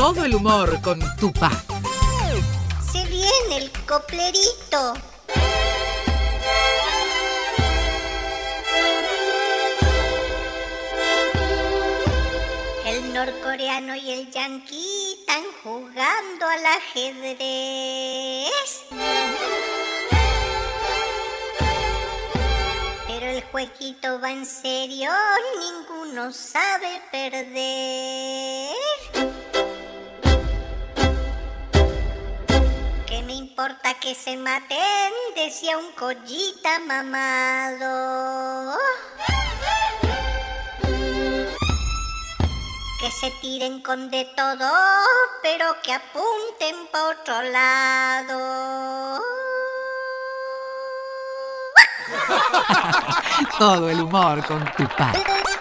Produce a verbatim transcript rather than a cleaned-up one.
Todo el humor con Tupá. Se viene el coplerito. El norcoreano y el yanqui están jugando al ajedrez. Pero el jueguito va en serio, ninguno sabe perder. ¿Qué me importa que se maten? Decía un collita mamado. Que se tiren con de todo, pero que apunten pa' otro lado. Todo el humor con Tupá.